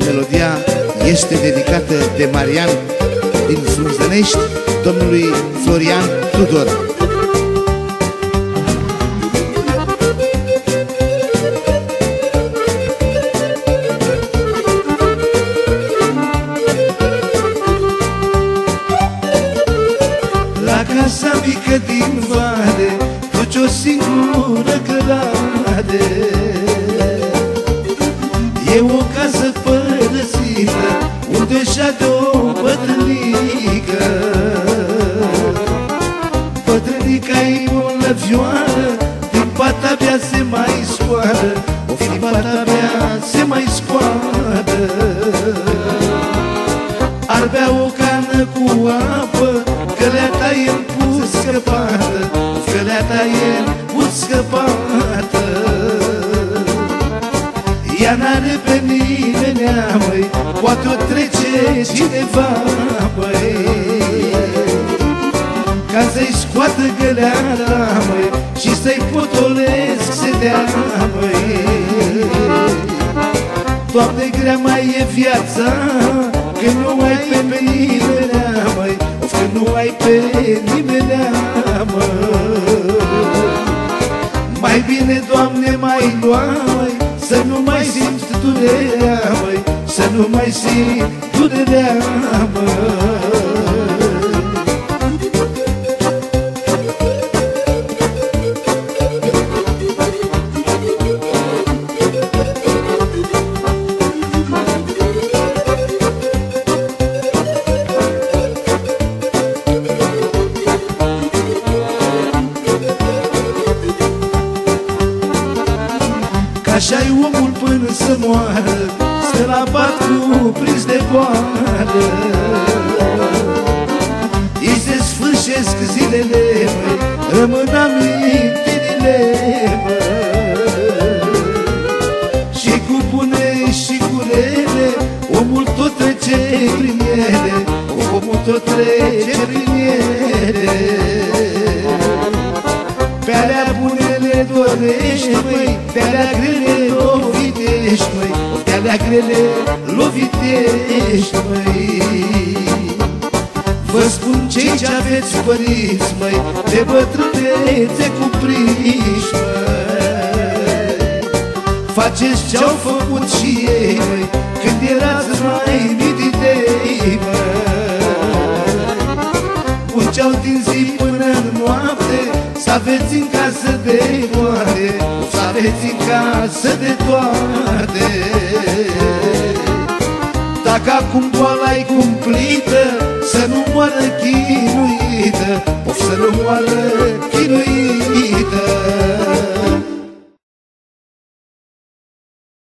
melodia este dedicată de Marian din Frunzănești, domnului Florian Tudor. La casa mică din vale duci o singură cărare. E o casă părăsită unde șade o bătrânică. Bătrânica-i o lăvioară, din pata abia se mai scoală. Din pata abia se mai scoală. Ar bea o cană cu apă, că le-a e în puscă-pată, că le-a e în puscă-pată. Ea n-are pe nimenea, măi, poate o trece cineva, măi, ca să-i scoată găleata, măi, și să-i potolesc sedea, măi. Doamne, grea mai e viața, că nu ai pe nimenea, măi, că nu ai pe nimenea, măi. Mai bine, Doamne, mai lua, măi, să nu mai simți durerea, măi, să nu mai simți durerea, măi. Așa-i omul până să moară, stă la pat cuprins de boală. Îi se sfârșesc zilele, măi, rămân amintirile, măi. Și cu bune și cu rele, omul tot trece prin ele, omul tot trece prin ele. Pe alea bune le dorești, măi, pe alea grele lovitești, măi, pe alea grele lovitești, măi. Vă spun cei ce aveți părinți, măi, de bătrânețe cuprinși, măi. Faceți ce-au făcut și ei, măi, când erați mai mici de ei, măi. Munceau din zi până în noapte, să aveți în casă de toate, să aveți în casă de toate. Dacă acum boala-i cumplită, să nu moară chinuită, să nu moară chinuită.